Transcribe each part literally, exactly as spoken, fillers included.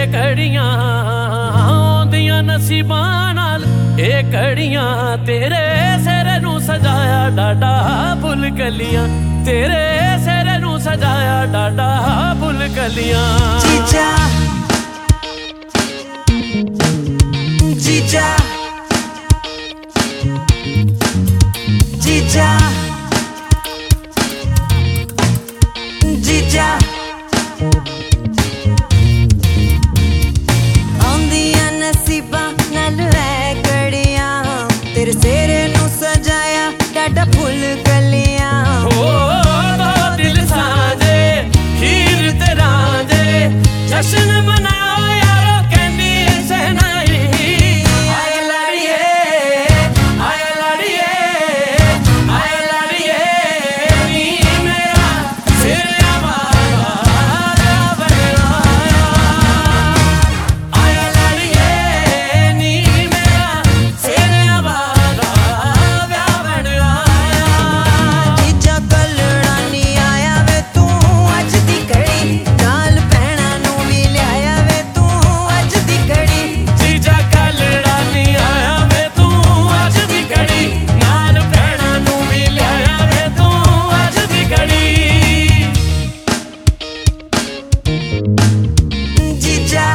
ਘੜੀਆਂ ਆਉਂਦੀਆਂ ਨਸੀਬਾਂ ਨਾਲ ਇਹ ਘੜੀਆਂ ਤੇਰੇ ਸਿਰ ਨੂੰ ਸਜਾਇਆ ਡਾਡਾ ਫੁੱਲ ਕਲੀਆਂ ਤੇਰੇ ਸਿਰ ਨੂੰ ਸਜਾਇਆ ਡਾਡਾ ਫੁੱਲ ਕਲੀਆਂ ਜੀਜਾ ਜੀਜਾ ਜੀਜਾ ਜੀਜਾ ਆਉਂਦੀਆਂ ਨਸੀਬਾਂ ਨਾਲ ਐ ਘੜੀਆਂ ਤੇਰੇ ਸਿਰ ਨੂੰ ਸਜਾਇਆ ਡਾਡਾ ਫੁੱਲ ਕਲੀਆਂ ਹੋ ਦੋ ਦਿਲ ਸਾਂਝੇ ਹੀਰ ਤੇ ਰਾਂਝੇ ਜਸ਼ਨ ਮਨਾਓ ਯਾਰੋ ਕਹਿੰਦੀ ਸਹਿਨਾਈ ਆਏ ਲੜੀਏ ਆਏ ਲੜੀਏ ਆਏ ਲੜੀਏ ਨੀ ਮੇਰਾ ਸਿਰ ਆਵਾਰਾ ਬਣਾਇਆ ਆਏ ਲੜੀਏ ਨੀ ਮੇਰਾ ਸਿਰ ਆਵਾਰਾ ਬਣਾਇਆ ਜੀਜਾ ਕੱਲੜਾ ਨੀ ਆਇਆ ਵੇ ਤੂੰ ਅੱਜ ਦੀ ਘੜੀ ਨਾਲ ਭੈਣਾਂ ਨੂੰ ਵੀ ਲਿਆਇਆ ਵੇ ਤੂੰ ਅੱਜ ਦੀ ਘੜੀ ਜੀਜਾ ਕੱਲੜਾ ਨੀ ਆਇਆ ਵੇ ਤੂੰ ਅੱਜ ਦੀ ਘੜੀ ਨਾਲ ਭੈਣਾਂ ਨੂੰ ਵੀ ਲਿਆਇਆ ਵੇ ਤੂੰ ਅੱਜ ਦੀ ਘੜੀ ਜੀਜਾ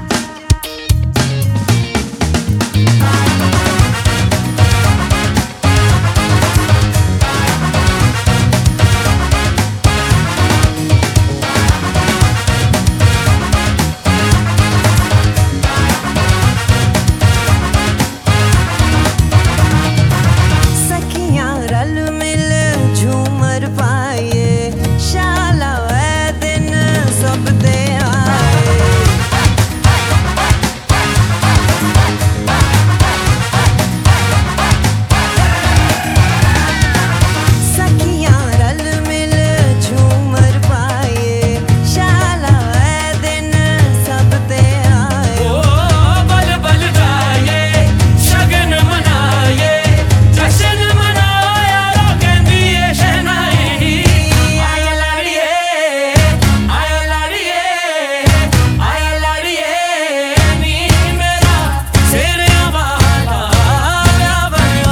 ਸਖੀਆਂ ਰਲ ਮਿਲ ਝੂਮਰ ਪਾਈਏ ਸ਼ਾਲਾ ਵੈ ਦਿਨ ਸਭ ਦੇ ਆਏ ਸਖੀਆਂ ਰਲ ਮਿਲ ਝੂਮਰ ਪਾਈਏ ਸ਼ਾਲਾ ਵੈ ਦਿਨ ਸਭ ਦੇ ਆਏ ਓ ਬਲ ਬਲ ਗਾਏ ਸ਼ਗਨ ਮਨਾਏ ਜਸ਼ਨ ਮਨਾਓ ਯਾਰੋ ਕਹਿੰਦੀ ਏ ਸ਼ਹਿਨਾਈ ਆਏ ਲੜੀਏ ਆਏ ਲੜੀਏ ਆਏ ਲੜੀਏ ਨੀ ਮੇਰਾ ਸਿਰ ਆਵਾਰਾ ਬਣਾਇਆ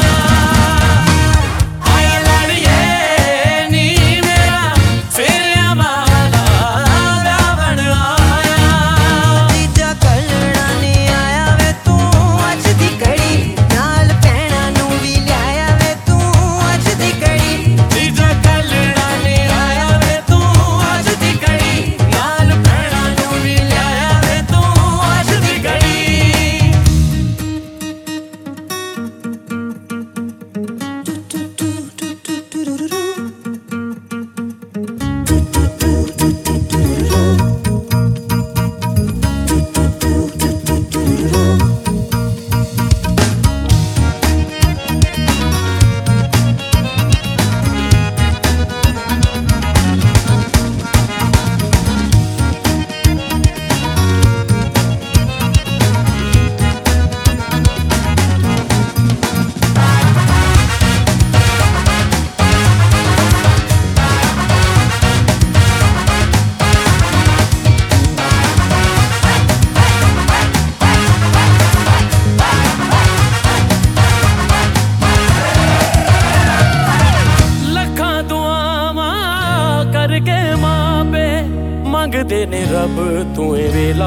ਆਏ ਲੜੀਏ ਨੀ ਮੇਰਾ ਸਿਰ ਆਵਾਰਾ ਬਣਾਇਆ ਜੀਜਾ ਕੱਲੜਾ ਨੀ ਆਇਆ ਵੇ ਤੂੰ ਅੱਜ ਦੀ ਘੜੀ ਨਾਲ ਭੈਣਾਂ ਨੂੰ ਵੀ ਲਿਆਇਆ ਵੇ ਤੂੰ ਅੱਜ ਦੀ ਘੜੀ ਜੀਜਾ ਕੱਲੜਾ ਨੀ ਆਇਆ ਵੇ ਤੂੰ ਅੱਜ ਦੀ ਘੜੀ ਨਾਲ ਭੈਣਾਂ ਨੂੰ ਵੀ ਲਿਆਇਆ ਵੇ ਤੂੰ ਅੱਜ ਦੀ ਘੜੀ ਲੱਖਾਂ ਦੁਆਵਾਂ ਕਰਕੇ ਮਾਪੇ ਮੰਗਦੇ ਨੇ ਰੱਬ ਤੂੰ ਏ ਵੇਲਾ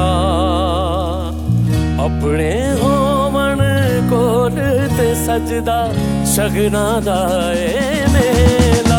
ਆਪਣੇ ਹੋਵਣ ਕੋਲ ਤੇ ਸਜਦਾ ਸ਼ਗਨਾਂ ਦਾ ਏ ਮੇਲਾ